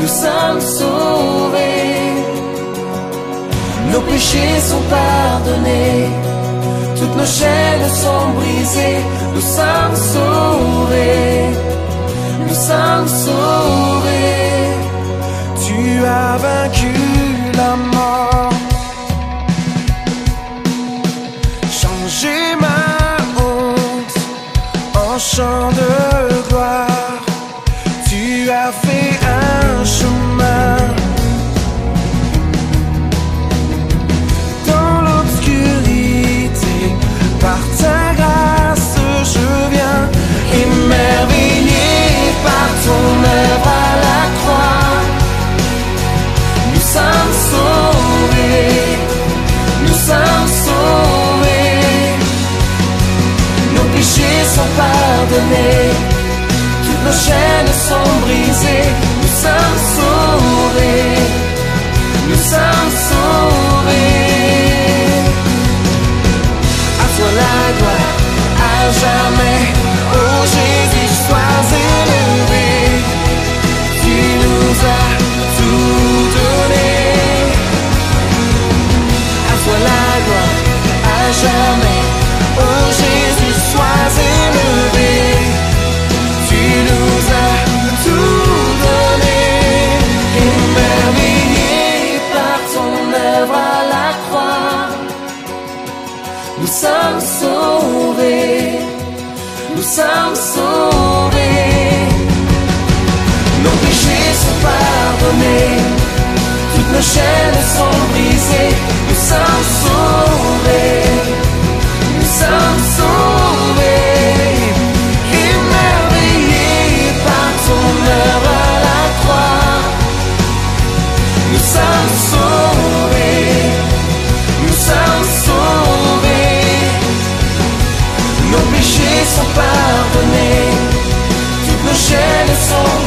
sommes sauvés. Nos péchés sont pardonnés, toutes nos chaînes sont brisées. Nous sommes sauvés, nous sommes sauvés. Tu as vaincu la mort, changé ma honte en chant de gloire. Tu as fait un chemin dans l'obscurité. Par ta grâce je viens, émerveillé par ton œuvre à la croix. Nous sommes sauvés, nous sommes sauvés. Nos péchés sont pardonnés, toutes nos chaînes sont brisées. Nous sommes sauvés, nous sommes sauvés. À toi la gloire, à jamais. Oh Jésus, sois élevé. Tu nous as tout donné. À toi la gloire, à jamais. Oh Jésus, sois élevé. Tu nous as tout donné. Émerveillé par ton œuvre à la croix. Nous sommes sauvés, nous sommes sauvés. Nos péchés sont pardonnés, toutes nos chaînes sont brisées. Nous sommes sauvés, nous sommes sauvés. Émerveillés par ton œuvre à la croix. Nous sommes sauvés, nous sommes sauvés. Nos péchés sont pardonnés, toutes nos chaînes sont